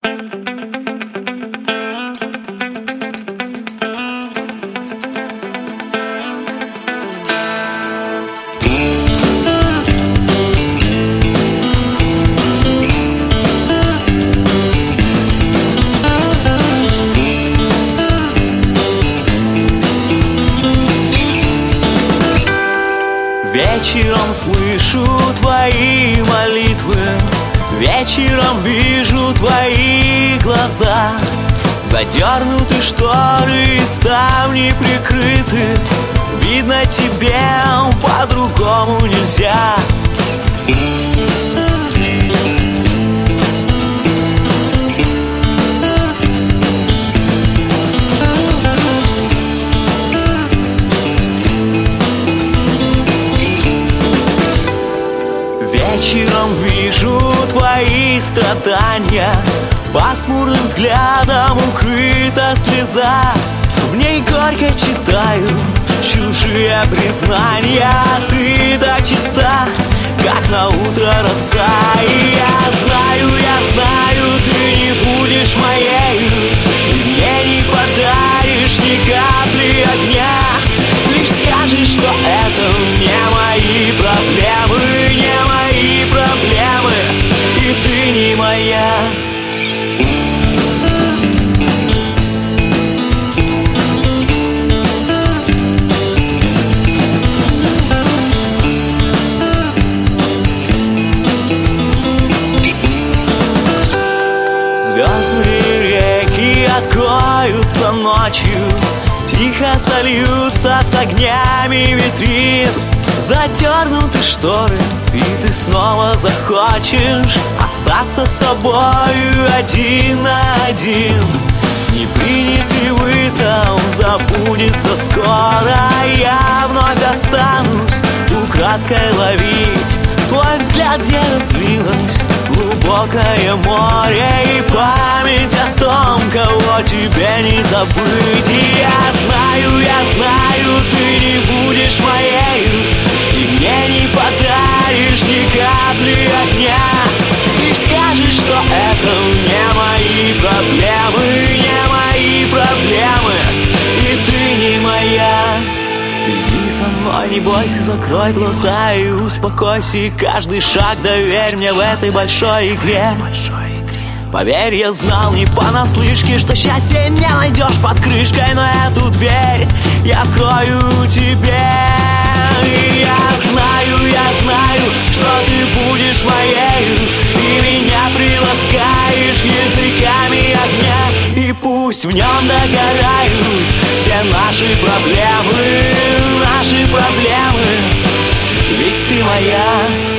Вечером слышу твои молитвы, вечером вижу твои глаза. Задернуты шторы, ставни прикрыты, видно, тебе по-другому нельзя. Вечером вижу твои страдания, пасмурным взглядом укрыта слеза. В ней горько читаю чужие признания. Ты так чиста, как на утро роса. И я знаю, ты не будешь моей, и мне не подаришь ни капли огня. Лишь скажешь, что это не мои проблемы, не мои проблемы, и ты не моя. Звездные реки откроются ночью, тихо сольются с огнями витрин. Задернуты шторы, и ты снова захочешь остаться с собою один на один. Непринятый вызов забудется скоро. Я вновь останусь украдкой ловить твой взгляд, где разлилось глубокое море, и память о том, кого тебе не забыть. И я знаю, ты не будешь моей, и мне не подаришь ни капли огня. И скажешь, что это не мои проблемы, не мои проблемы, и ты не моя. Иди со мной, не бойся, закрой глаза и успокойся. И каждый шаг доверь мне в этой большой игре. Поверь, я знал не понаслышке, что счастье не найдешь под крышкой, но эту дверь я открою тебе. И я знаю, что ты будешь моей, и меня приласкаешь языками огня. И пусть в нем догорают все наши проблемы, ведь ты моя.